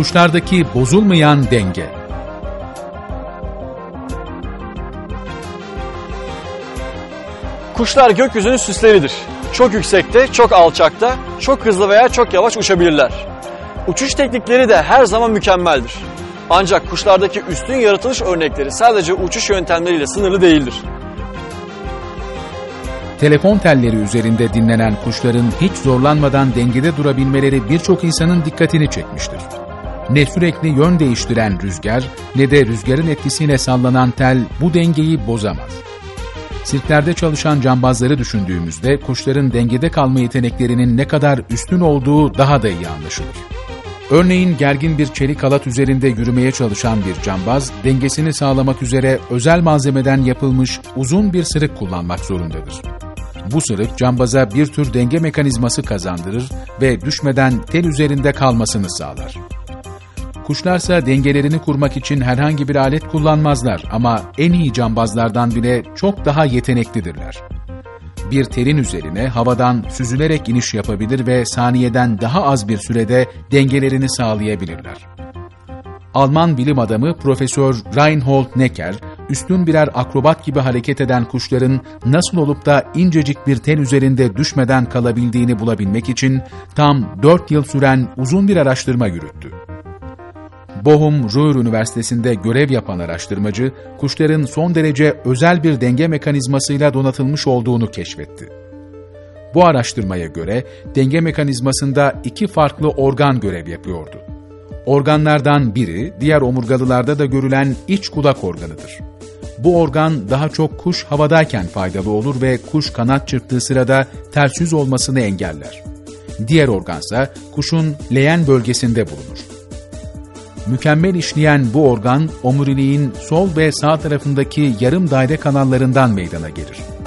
Kuşlardaki bozulmayan denge. Kuşlar gökyüzünün süsleridir. Çok yüksekte, çok alçakta, çok hızlı veya çok yavaş uçabilirler. Uçuş teknikleri de her zaman mükemmeldir. Ancak kuşlardaki üstün yaratılış örnekleri sadece uçuş yöntemleriyle sınırlı değildir. Telefon telleri üzerinde dinlenen kuşların hiç zorlanmadan dengede durabilmeleri birçok insanın dikkatini çekmiştir. Ne sürekli yön değiştiren rüzgar ne de rüzgarın etkisiyle sallanan tel bu dengeyi bozamaz. Sirklerde çalışan cambazları düşündüğümüzde kuşların dengede kalma yeteneklerinin ne kadar üstün olduğu daha da iyi anlaşılır. Örneğin gergin bir çelik halat üzerinde yürümeye çalışan bir cambaz, dengesini sağlamak üzere özel malzemeden yapılmış uzun bir sırık kullanmak zorundadır. Bu sırık cambaza bir tür denge mekanizması kazandırır ve düşmeden tel üzerinde kalmasını sağlar. Kuşlarsa dengelerini kurmak için herhangi bir alet kullanmazlar ama en iyi cambazlardan bile çok daha yeteneklidirler. Bir telin üzerine havadan süzülerek iniş yapabilir ve saniyeden daha az bir sürede dengelerini sağlayabilirler. Alman bilim adamı Profesör Reinhold Necker, üstün birer akrobat gibi hareket eden kuşların nasıl olup da incecik bir tel üzerinde düşmeden kalabildiğini bulabilmek için tam 4 yıl süren uzun bir araştırma yürüttü. Bochum-Ruhr Üniversitesi'nde görev yapan araştırmacı, kuşların son derece özel bir denge mekanizmasıyla donatılmış olduğunu keşfetti. Bu araştırmaya göre denge mekanizmasında 2 farklı organ görev yapıyordu. Organlardan biri, diğer omurgalılarda da görülen iç kulak organıdır. Bu organ daha çok kuş havadayken faydalı olur ve kuş kanat çırptığı sırada ters yüz olmasını engeller. Diğer organsa kuşun leğen bölgesinde bulunur. Mükemmel işleyen bu organ, omuriliğin sol ve sağ tarafındaki yarım daire kanallarından meydana gelir.